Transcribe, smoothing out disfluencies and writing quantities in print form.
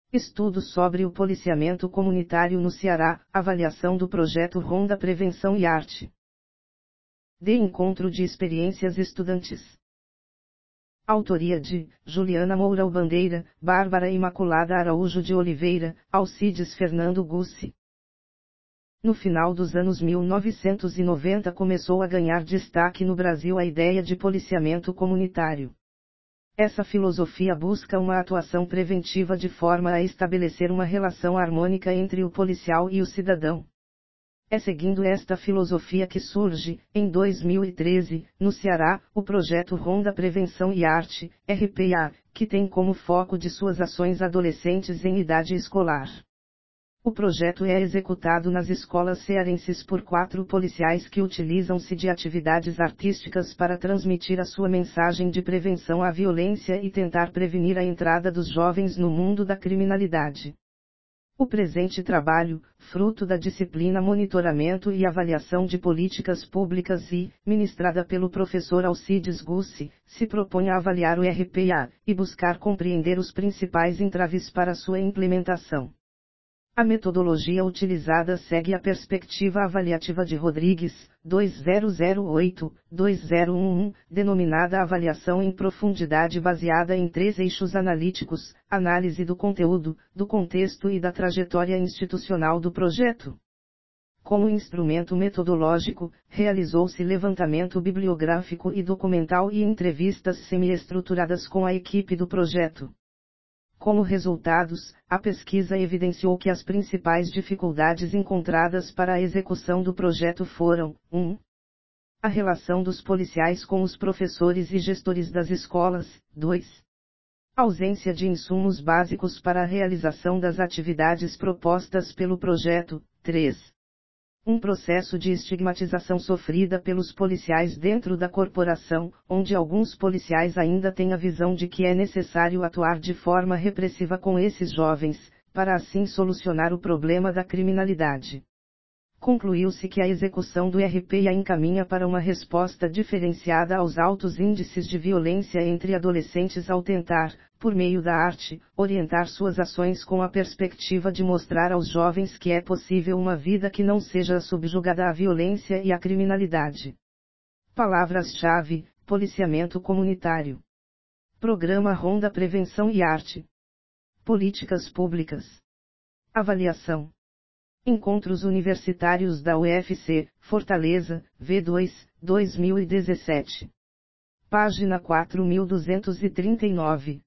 Estudo sobre o policiamento comunitário no Ceará, avaliação do projeto Ronda Prevenção e Arte. De encontro de experiências estudantes. Autoria de Juliana Moura Bandeira, Bárbara Imaculada Araújo de Oliveira, Alcides Fernando Gussi. No final dos anos 1990 começou a ganhar destaque no Brasil a ideia de policiamento comunitário. Essa filosofia busca uma atuação preventiva de forma a estabelecer uma relação harmônica entre o policial e o cidadão. É seguindo esta filosofia que surge, em 2013, no Ceará, o projeto Ronda Prevenção e Arte, RPA, que tem como foco de suas ações adolescentes em idade escolar. O projeto é executado nas escolas cearenses por 4 policiais que utilizam-se de atividades artísticas para transmitir a sua mensagem de prevenção à violência e tentar prevenir a entrada dos jovens no mundo da criminalidade. O presente trabalho, fruto da disciplina Monitoramento e Avaliação de Políticas Públicas e, ministrada pelo professor Alcides Gussi, se propõe a avaliar o RPA, e buscar compreender os principais entraves para sua implementação. A metodologia utilizada segue a perspectiva avaliativa de Rodrigues, 2008-2011, denominada Avaliação em Profundidade baseada em 3 eixos analíticos: análise do conteúdo, do contexto e da trajetória institucional do projeto. Como instrumento metodológico, realizou-se levantamento bibliográfico e documental e entrevistas semi-estruturadas com a equipe do projeto. Como resultados, a pesquisa evidenciou que as principais dificuldades encontradas para a execução do projeto foram: 1. A relação dos policiais com os professores e gestores das escolas; 2. Ausência de insumos básicos para a realização das atividades propostas pelo projeto; 3. Um processo de estigmatização sofrida pelos policiais dentro da corporação, onde alguns policiais ainda têm a visão de que é necessário atuar de forma repressiva com esses jovens, para assim solucionar o problema da criminalidade. Concluiu-se que a execução do RPA encaminha para uma resposta diferenciada aos altos índices de violência entre adolescentes ao tentar, por meio da arte, orientar suas ações com a perspectiva de mostrar aos jovens que é possível uma vida que não seja subjugada à violência e à criminalidade. Palavras-chave: policiamento comunitário. Programa Ronda Prevenção e Arte. Políticas públicas. Avaliação. Encontros Universitários da UFC, Fortaleza, V2, 2017. Página 4239.